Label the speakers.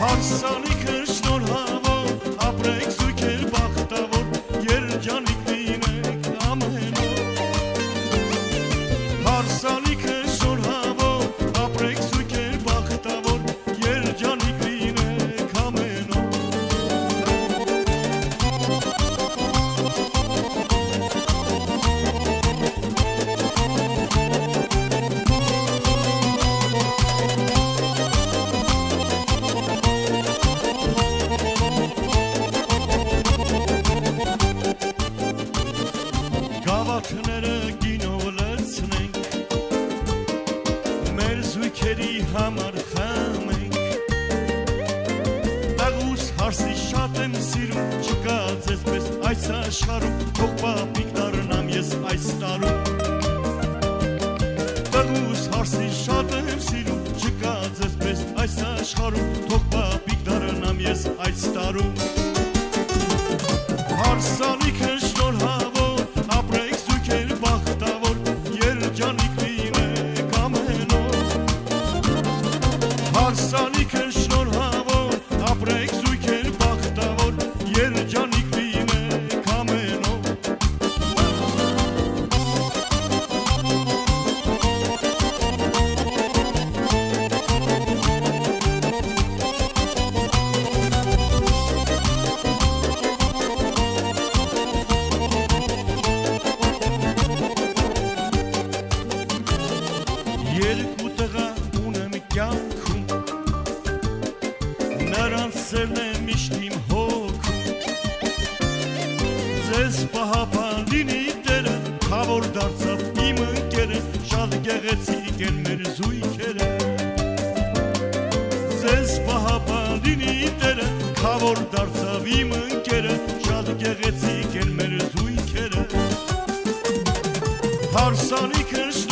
Speaker 1: Հարսանիքը շնորհավոր, ապրեք զույգեր բախտավոր, երջանիկ լինեք ամեն օր։ Հարսանիքը շնորհավոր, ապրեք զույգեր բախտավոր, երջանիկ լինեք ամեն օր։ Գավաթները գինով լցնենք, մեր զույգերի համար խմենք, Տաղուս հարսի շատ եմ սիրում, չկա ձեզպես այս աշխարհում, թող պապիկ դառնամ ես այս տարում։ Տաղուս հարսի շատ եմ սիրում, չկա ձեզպես այս աշխարհում, թող պապիկ դառնամ ես այս տարում։ Հարսանիքը շնորհավոր, ապրեք զույգեր բախտավոր, երջանիկ լինեք ամեն օր։ Հարսանիքը շնորհավոր, ապրեք զույգեր բախտավոր, երջանիկ լինեք ամեն օր։ Երկու տղա ունեմ կյանքում, նրանց սերն է միշտ իմ հոգում։ Ձեզ պահապան լինի Տերը, թավոր դարձավ իմ ընկերը, շատ գեղեցիկ են մեր զույգերը։ Ձեզ պահապան լինի Տերը, թավոր դարձավ իմ ընկերը, շատ գեղեցիկ են մեր զույգերը։ Հարսանիքը